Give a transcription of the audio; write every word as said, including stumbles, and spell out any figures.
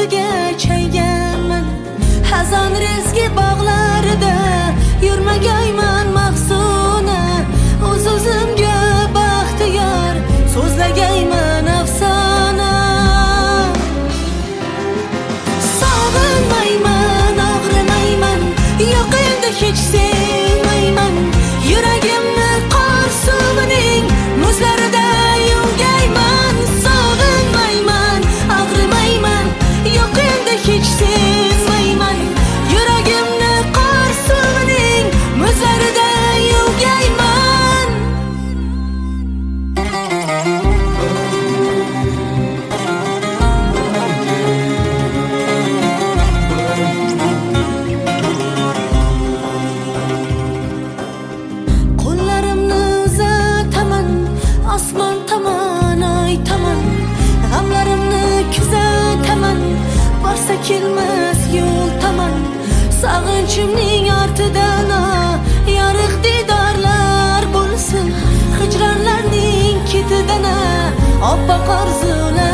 ustiga chayganman. Hazon rezgi bog'larida yurmagayman mahzuna. O'z-o'zimga baxtiyor so'zlagayman afsona. Sog'inmayman, og'rimayman, yo'q endi hech sevmayman. Yuragimni qor suvining muzlarida yuvgayman. Sog'inmayman, og'rimayman, yo'q endi hech sevmayman. Yuragimni qor suvining muzlarida yuvgayman. Qo'llarimni uzataman osmon tomon aytaman. G'amlarimni kuzataman borsa kelmas yo'l tomon. Sog'inchimning ortidan yorug' didorlar bo'lsin. Hijronlarning ketidan oppoq orzular